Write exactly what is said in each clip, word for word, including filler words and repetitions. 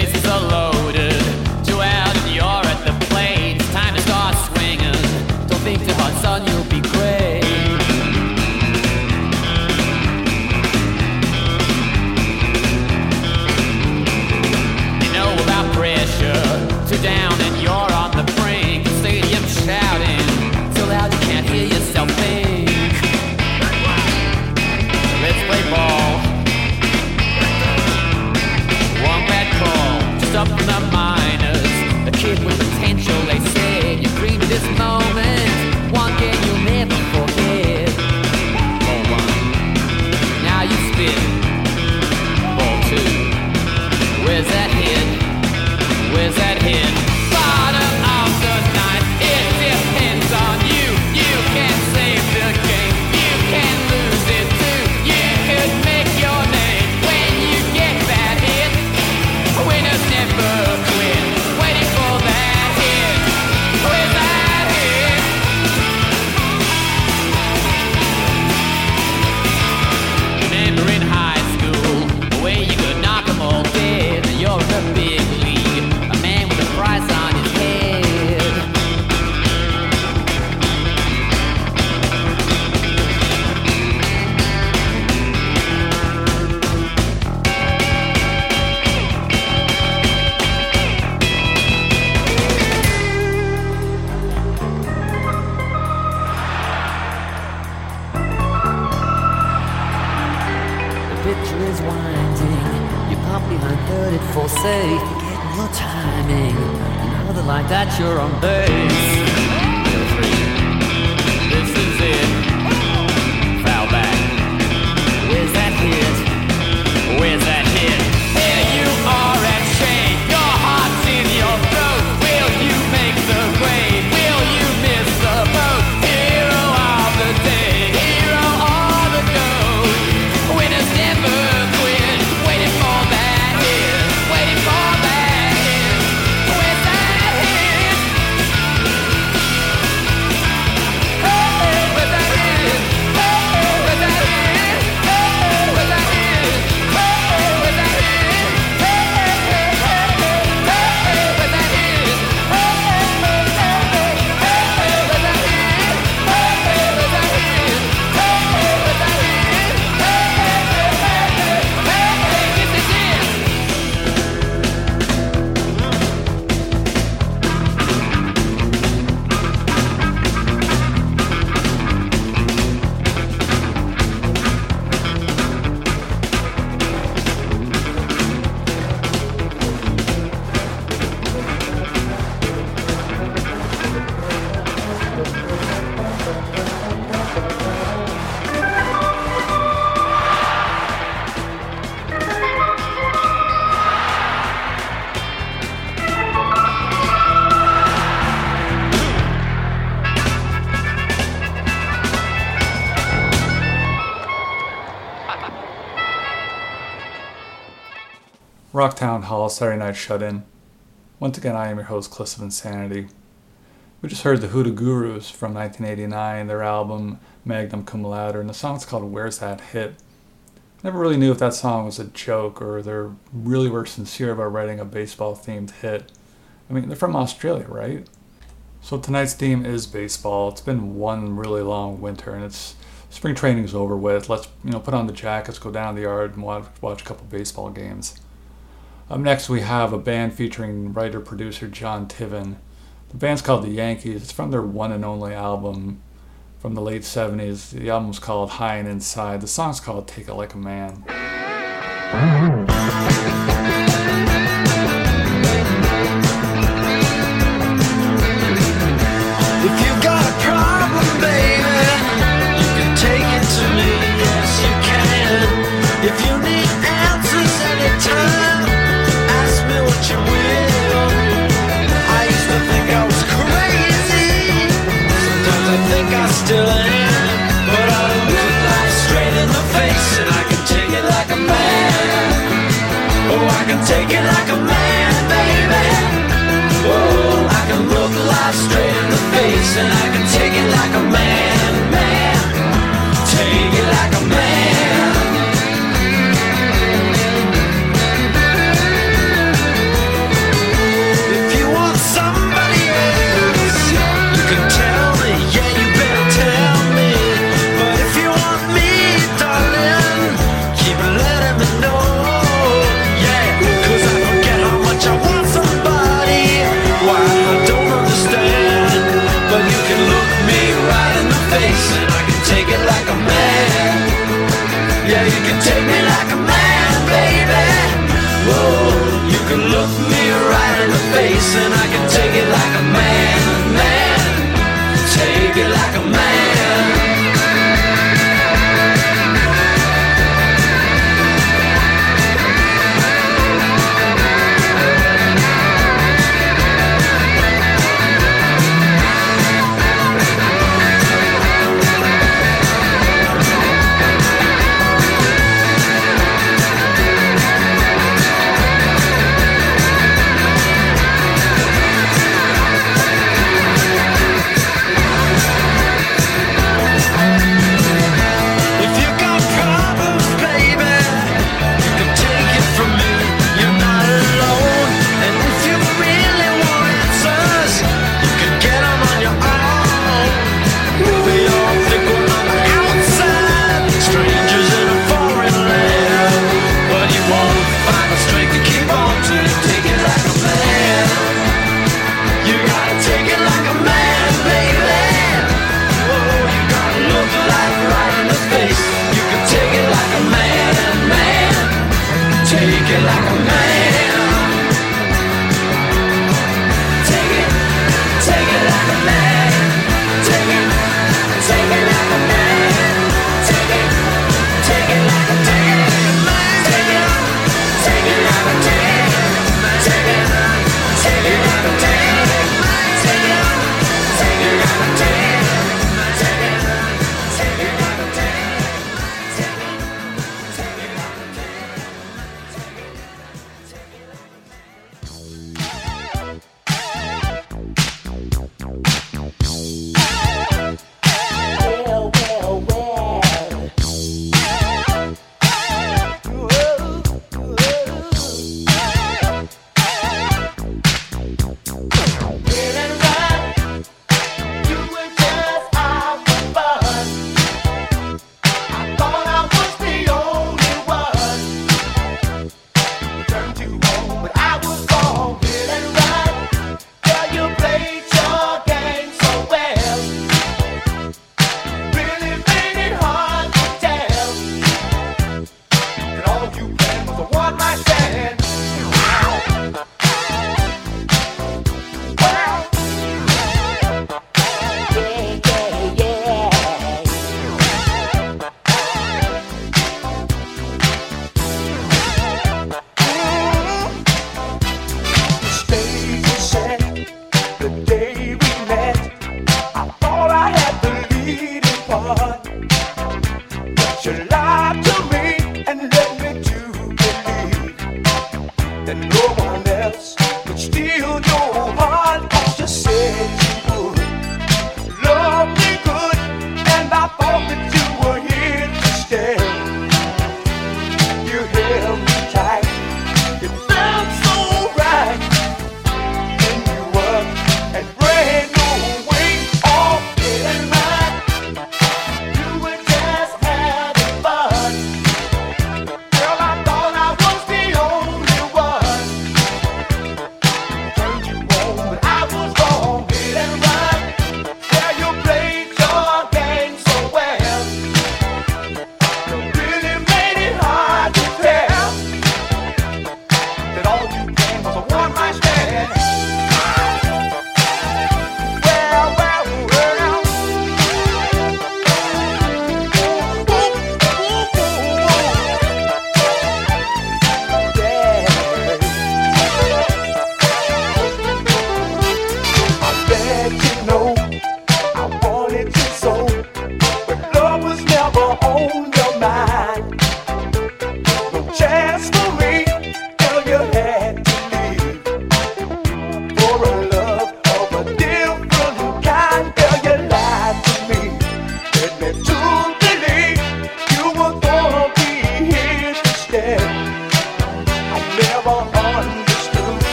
bases are loaded. Two out and you're at the plate. It's time to start swinging. Don't think too hard, son, you'll be great. You know about pressure. Two down and you're on the brink. The stadium shouting so loud you can't hear yourself think. Let's play ball. One bad call, just up from the minors. A kid with potential, they say. You dream of this moment, one game you'll never forget. Ball one, now you spin. Ball two, where's that hit? Where's that hit? Bottom of the ninth, it depends on you. You can save the game, you can lose it too. You could make your name when you get that hit. Winners never quit, waiting for that hit. Where's that hit? Remember in high school, where you could knock 'em all dead. You're in the big league, a man with a price on his head. The picture is winding. You pump behind third at full safe. Getting your timing. Another like that, you're on base. Three. This is it. Foul back. Where's that hit? Where's that hit? Here you are at Shane. Your heart's in your throat. Will you make the grade? Will you miss the boat? Hero of the day. Hero of the goal. Winners never quit. Waiting for that hit. Waiting for that hit. Where's that hit? Hey, where's that hit? Hey, where's that hit? Hey, where's that hit? Hey, where's that hit? Hey, hey, hey, hey, hey, where's that hit? Hey, hey, hey, hey, hey, where's that hit? Hey, where's that hit? Hey, where's that hit? Hey, hey, hey, hey, hey, this is it. Rocktown Hall, Saturday Night Shut-In. Once again, I am your host, Cliff of Insanity. We just heard the Hoodoo Gurus from nineteen eighty-nine, their album Magnum Cum Laude, and the song's called Where's That Hit? Never really knew if that song was a joke or they really were sincere about writing a baseball-themed hit. I mean, they're from Australia, right? So tonight's theme is baseball. It's been one really long winter, and it's spring training's over with. Let's you know put on the jackets, go down the yard, and watch, watch a couple baseball games. Up next, we have a band featuring writer-producer John Tiven. The band's called The Yankees. It's from their one and only album from the late seventies. The album's called High and Inside. The song's called Take It Like a Man. If you've got a problem, baby, you can take it to me, yes you can. If you need answers anytime, ask me what you will. I used to think I was crazy, sometimes I think I still am, but I look life straight in the face and I can take it like a man. Oh, I can take it like a man, baby. Oh, I can look life straight in the face and I can take it like a man, man. Take it like a man. face, and I can take it like a man. Yeah, you can take me like a man, baby. Whoa, you can look me right in the face, and I can take it like a man, man. Take it like a man.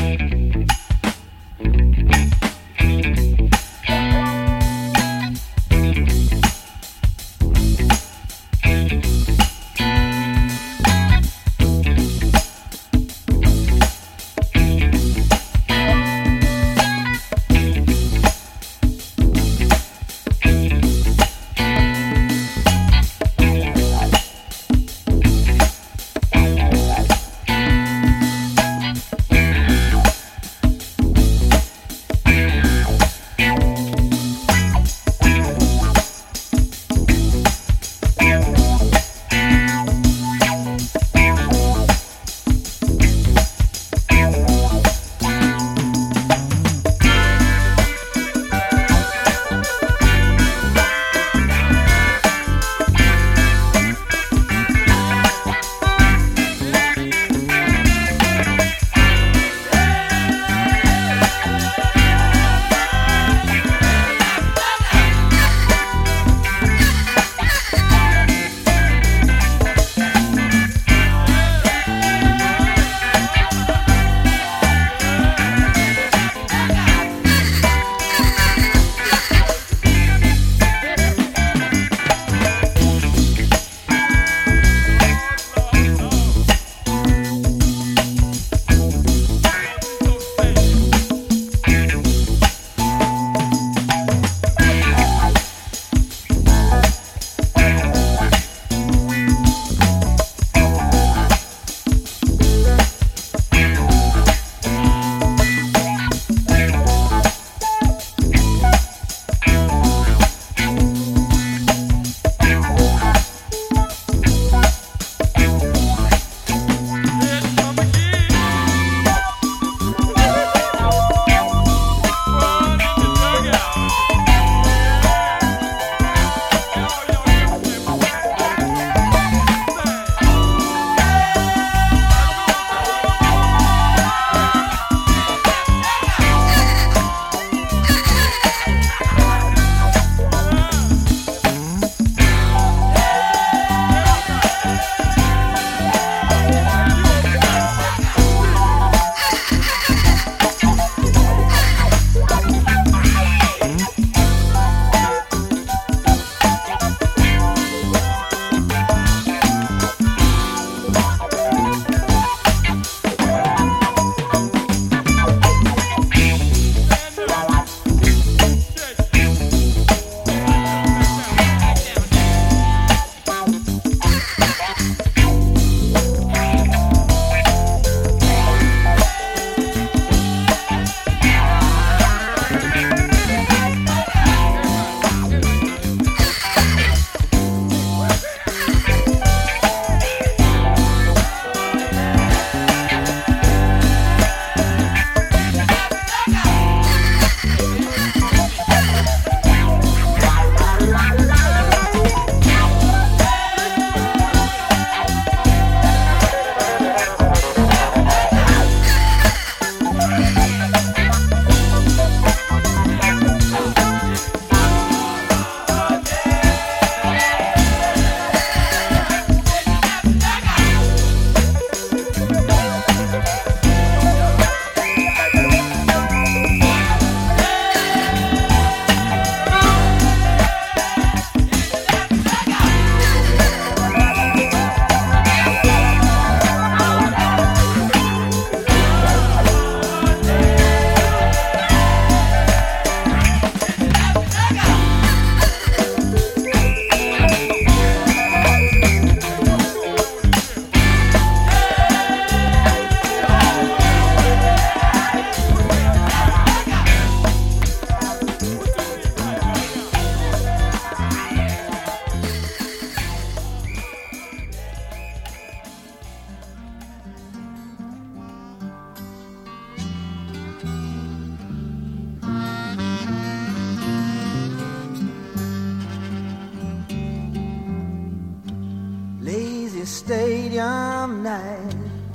Stadium night,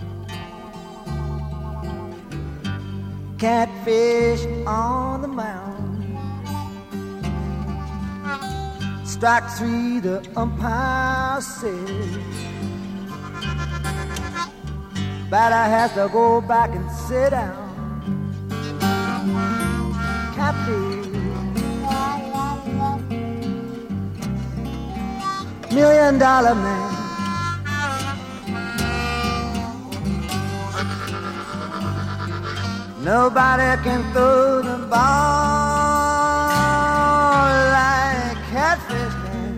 catfish on the mound, strike three, the umpire says batter has to go back and sit down. Million Dollar Man. Nobody can throw the ball like Catfish can.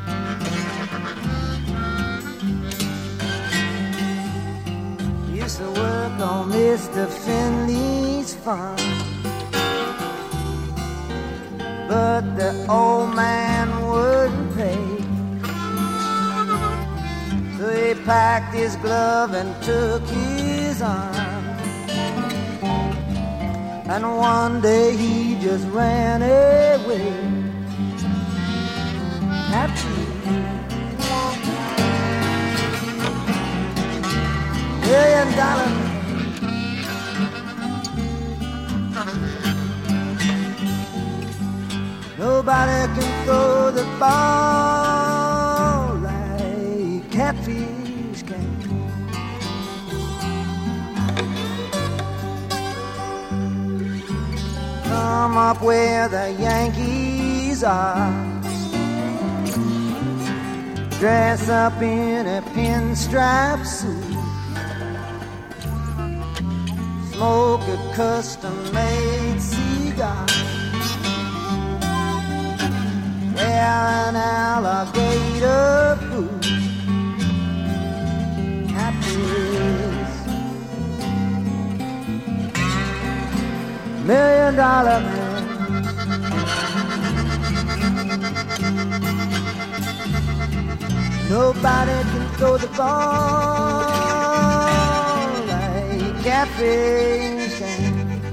Used to work on Mister Finley's farm, but the old man wouldn't pay. So he packed his glove and took his arm. And one day he just ran away. Happy. Million Dollar Man. Nobody can throw the ball like Catfish can. Come up where the Yankees are, dress up in a pinstripe suit, smoke a custom-made cigar, wear an alligator boot. Happiness. Million Dollar Man. Nobody can throw the ball like Catfish can.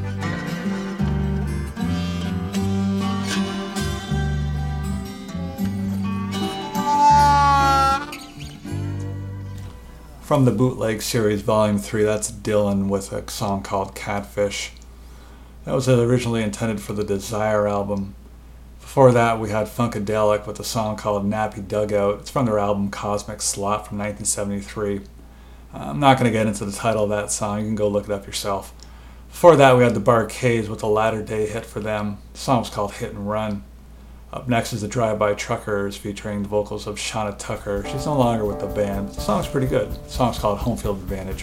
From the Bootleg Series Volume three, that's Dylan with a song called Catfish. That was originally intended for the Desire album. Before that, we had Funkadelic with a song called Nappy Dugout. It's from their album Cosmic Slot from nineteen seventy-three. I'm not going to get into the title of that song. You can go look it up yourself. Before that, we had the Barcades with a latter-day hit for them. The song was called Hit and Run. Up next is the Drive-By Truckers featuring the vocals of Shauna Tucker. She's no longer with the band. The song's pretty good. The song's called Home Field Advantage.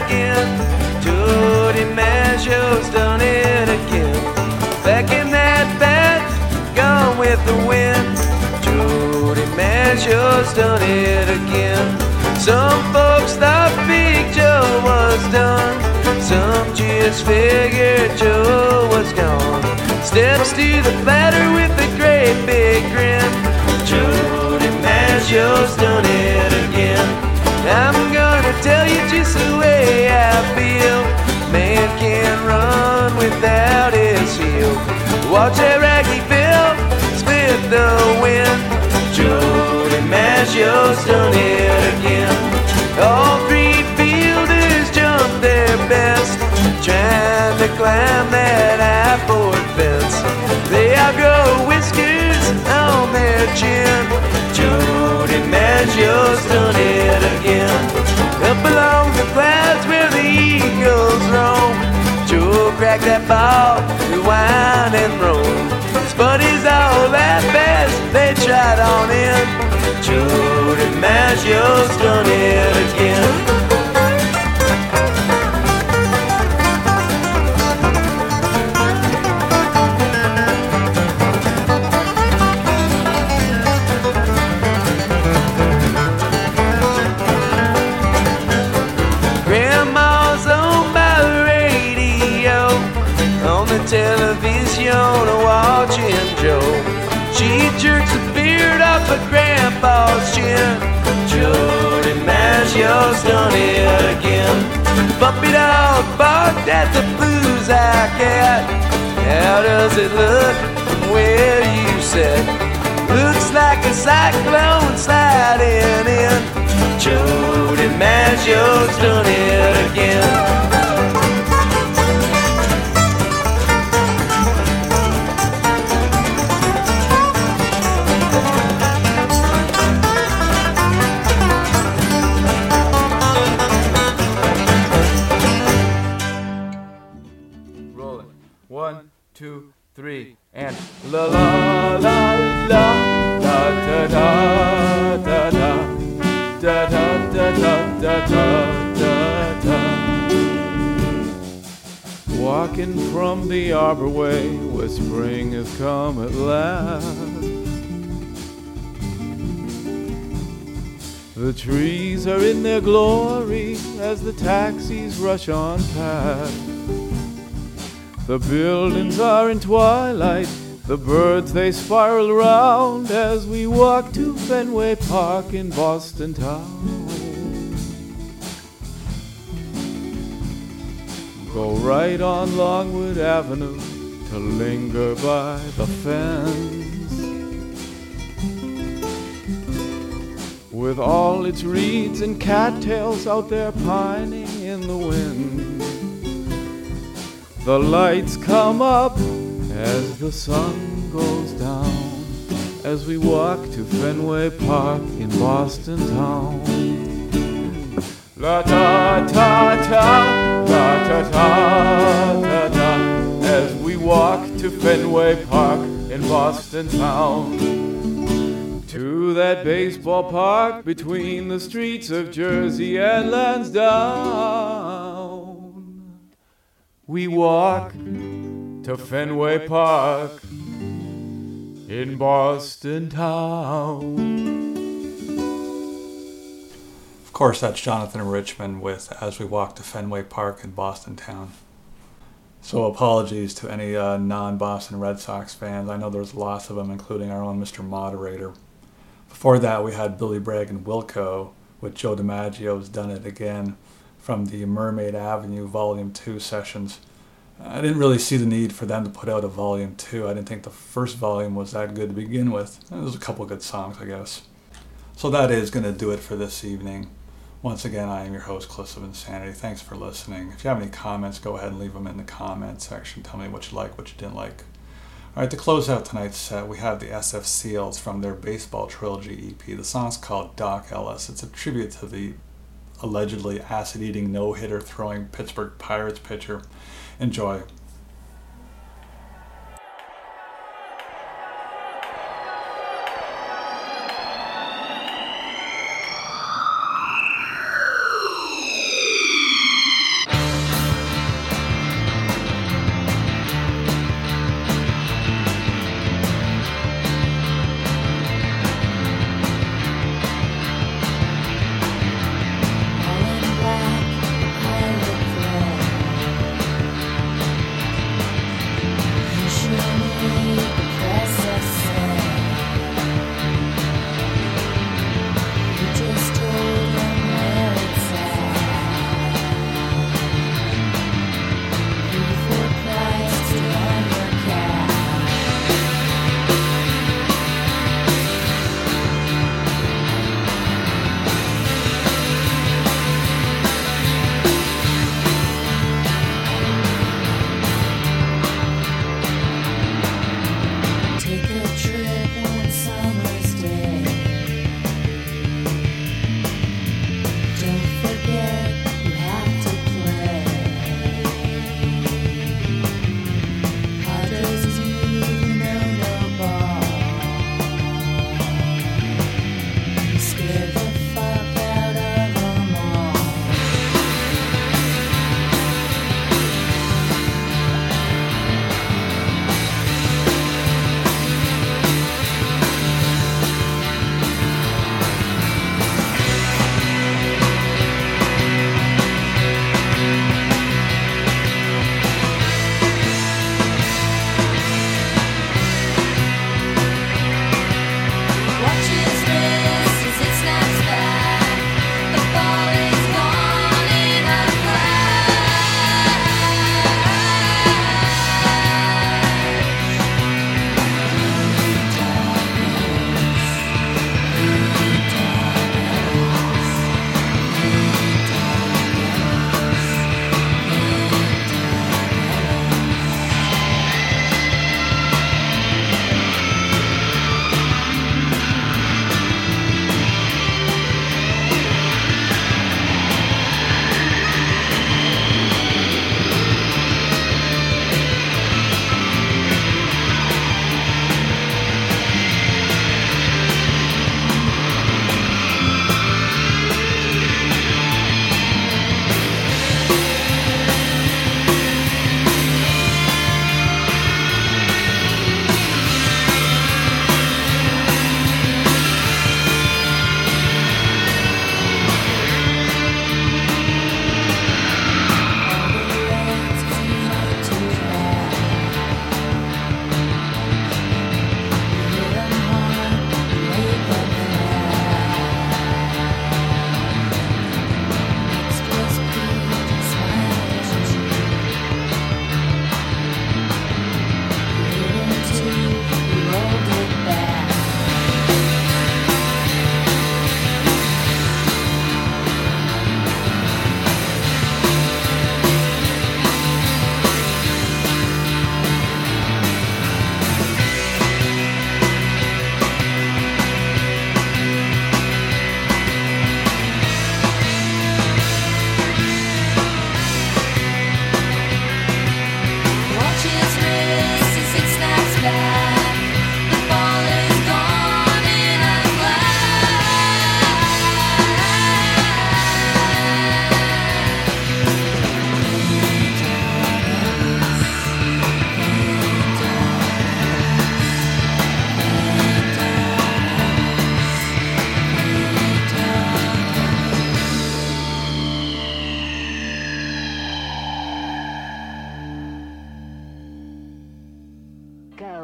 again. Jody Maggio's done it again. Back in that bed, gone with the wind. Jody Maggio's done it again. Some folks thought Big Joe was done. Some just figured Joe was gone. Steps to the platter with a great big grin. Jody Maggio's done it again. I'm gonna tell you just the way I feel. Man can't run without his heel. Watch that raggy Bill split the wind. Jody Maggio's done it again. All three fielders jumped their best, trying to climb that high-board fence. They outgrow whiskers on their chin. Jody Maggio's done it again. Up along the clouds where the eagles roam, Joe cracked that ball to whine and roll. His buddies all laughed as they tried on in. Jody Maggio's done it again. Television watching Joe. She jerks the beard off of Grandpa's chin. Jody Maggio's done it again. Puppy dog barked at the blues eye cat. How does it look from where you sit? Looks like a cyclone sliding in. Jody Maggio's done it again. One, two, three, and la la la la da da da da da da da da da da da da. Walking from the arbor way where spring has come at last. The trees are in their glory as the taxis rush on past. The buildings are in twilight, the birds they spiral around as we walk to Fenway Park in Boston town. Go right on Longwood Avenue to linger by the fence, with all its reeds and cattails out there pining in the wind. The lights come up as the sun goes down, as we walk to Fenway Park in Boston town. La ta ta ta, la ta ta ta ta, as we walk to Fenway Park in Boston town. To that baseball park between the streets of Jersey and Lansdowne. We walk to Fenway Park in Boston town. Of course, that's Jonathan Richman with As We Walk to Fenway Park in Boston town. So apologies to any uh, non-Boston Red Sox fans. I know there's lots of them, including our own Mister Moderator. Before that, we had Billy Bragg and Wilco with Joe DiMaggio's Done It Again from the Mermaid Avenue Volume two sessions. I didn't really see the need for them to put out a Volume two. I didn't think the first volume was that good to begin with. There was a couple good songs, I guess. So that is going to do it for this evening. Once again, I am your host, Cliff of Insanity. Thanks for listening. If you have any comments, go ahead and leave them in the comments section. Tell me what you like, what you didn't like. All right, to close out tonight's set, we have the S F Seals from their Baseball Trilogy E P. The song's called Doc Ellis. It's a tribute to the allegedly acid-eating, no-hitter throwing Pittsburgh Pirates pitcher. Enjoy.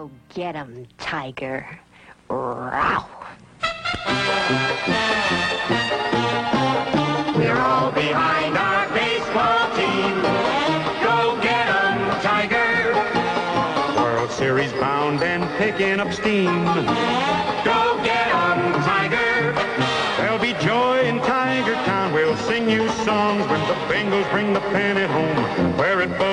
Go get 'em, Tiger. Row. We're all behind our baseball team. Go get 'em, Tiger. World Series bound and picking up steam. Go get 'em, Tiger. There'll be joy in Tiger Town. We'll sing you songs when the Bengals bring the pennant home. Where it